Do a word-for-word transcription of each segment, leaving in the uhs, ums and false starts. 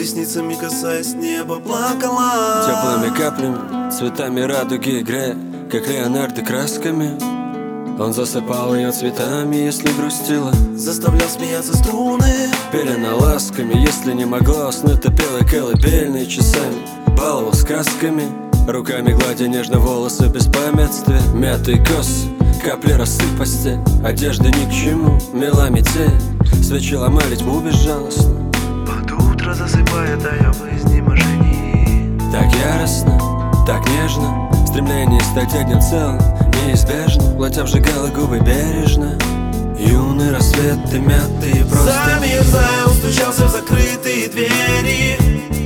ресницами касаясь неба, плакала. Теплыми каплями, цветами радуги играя, как Леонардо красками. Он засыпал ее цветами, если грустила, заставлял смеяться струны, пелена ласками. Если не могла уснуть, то пела колыбельные часами, баловал сказками, руками гладя нежно волосы без памятствия. Мятые косы, капли росы в постель, одежда ни к чему, мела метель. Свечи ломали тьму безжалостно, под утро засыпая, тая в изнеможении. Так яростно, так нежно, стремление стать одним целым неизбежно. Платье обжигало губы бережно, юный рассвет и мятые просто. Замерзая, он стучался в закрытые двери,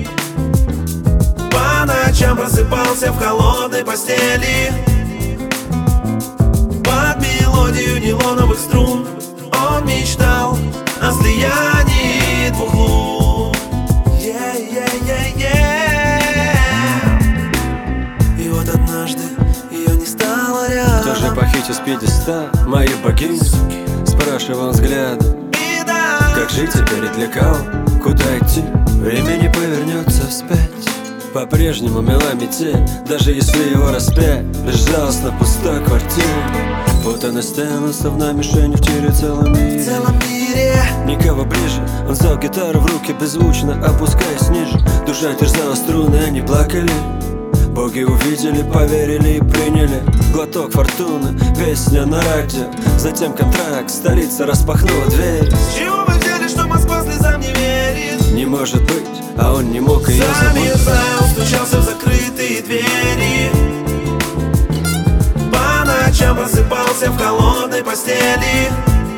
по ночам просыпался в холодной постели. Под мелодию нейлоновых струн он мечтал о слиянии двух лун. Yeah, yeah, yeah, yeah. И вот однажды ее не стало рядом. Кто же похитил с пьедестала мою богиню? Спрашивал взглядом. И да, как жить теперь и для кого? Куда идти? Время не повернется вспять. По-прежнему мела метель, даже если его распять. Безжалостно пустая квартира, вот она стена, словно мишень в тире целом мире. в целом мире. Никого ближе, он взял гитару в руки, беззвучно опускаясь ниже. Душа терзала струны, они плакали. Боги увидели, поверили и приняли глоток фортуны, песня на радио. Затем контракт, столица распахнула дверь. С чего вы взяли, что Москва слезам не верит? Не может быть, а он не мог ее забыть. Замерзая, он стучался в закрытые двери, по ночам просыпался в холодной постели.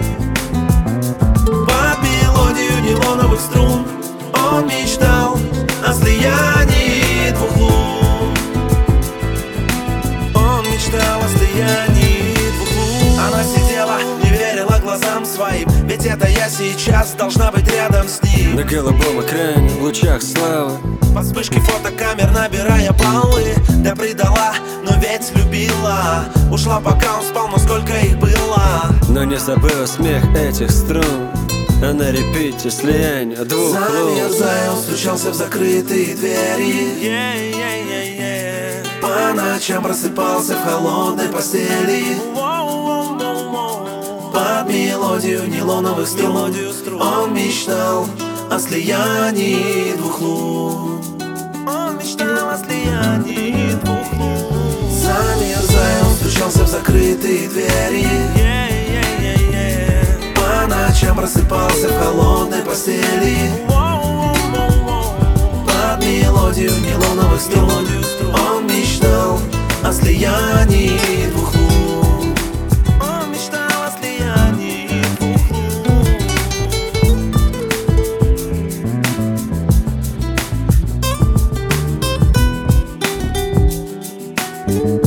Под мелодию нейлоновых струн он мечтал о слиянии двух лун. Он мечтал о слиянии двух лун. Она сидела, не верила глазам своим, ведь это я сейчас должна быть рядом с ним. На голубом экране, в лучах славы, под вспышки фотокамер набирая баллы. Да предала, но ведь любила. Ушла, пока он спал, но сколько их было. но не забыла смех этих струн. А на репите слияние двух лун. Замерзая, он стучался в закрытые двери, yeah, yeah, yeah, yeah. По ночам просыпался в холодной постели. Под мелодию нейлоновых струн он мечтал о слиянии двух лун. Он мечтал о слиянии двух лун. Замерзая, он стучался в закрытые двери, yeah, yeah, yeah, yeah. По ночам просыпался в холодной постели. Под мелодию нейлоновых струн он мечтал о слиянии двух лун. Он мечтал о слиянии двух лун.